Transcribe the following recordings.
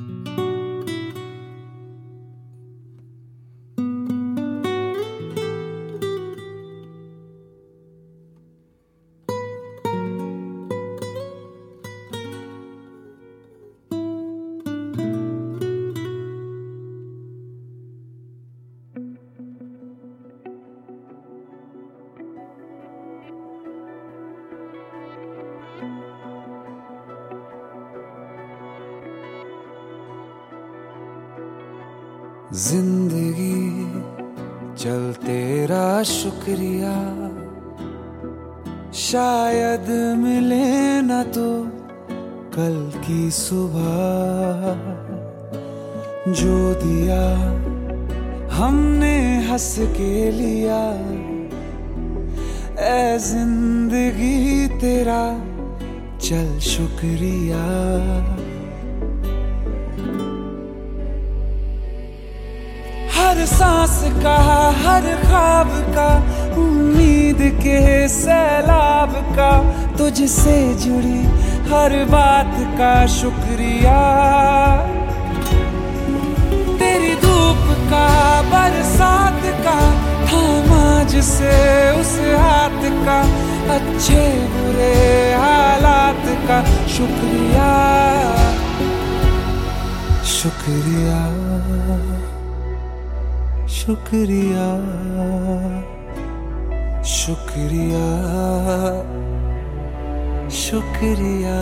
जिंदगी चल तेरा शुक्रिया, शायद मिले न तो कल की सुबह। जो दिया हमने हंस के लिया, ऐ जिंदगी तेरा चल शुक्रिया। हर सांस का, हर ख्वाब का, उम्मीद के सैलाब का, तुझसे जुड़ी हर बात का शुक्रिया। तेरी धूप का, बरसात का, थामा जिसे उस हाथ का, अच्छे बुरे हालात का शुक्रिया। शुक्रिया शुक्रिया शुक्रिया शुक्रिया।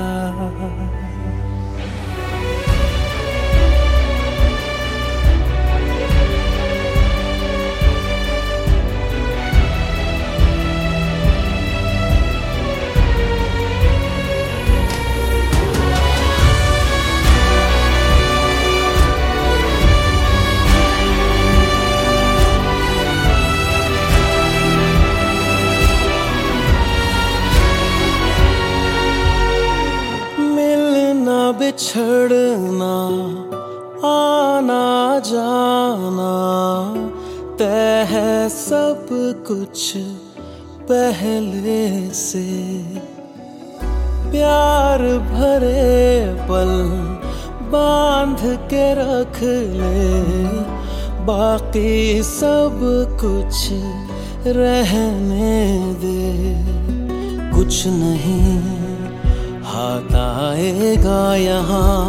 बिछड़ना, आना जाना, तय है सब कुछ पहले से। प्यार भरे पल बांध के रख ले, बाकी सब कुछ रहने दे। कुछ नहीं हाथ आएगा यहाँ,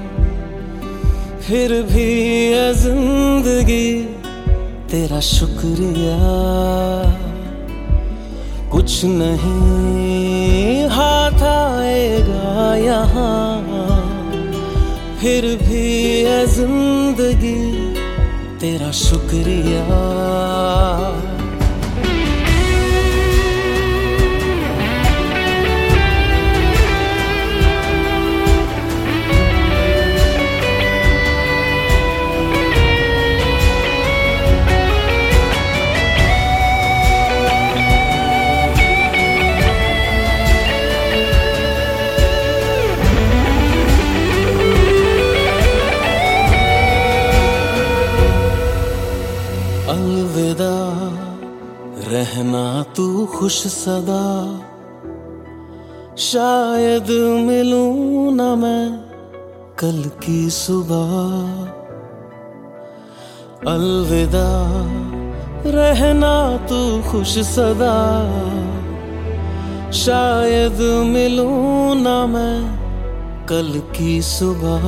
फिर भी है जिंदगी तेरा शुक्रिया। कुछ नहीं हाथ आएगा यहाँ, फिर भी है जिंदगी तेरा शुक्रिया। अलविदा रहना तू खुश सदा, शायद मिलूं ना मैं कल की सुबह। अलविदा रहना तू खुश सदा, शायद मिलूं ना मैं कल की सुबह।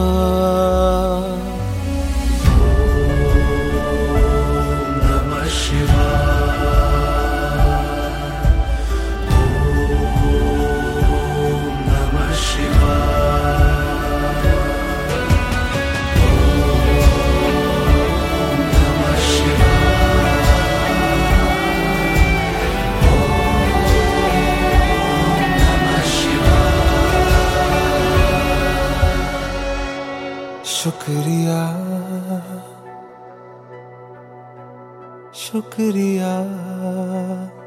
शुक्रिया शुक्रिया।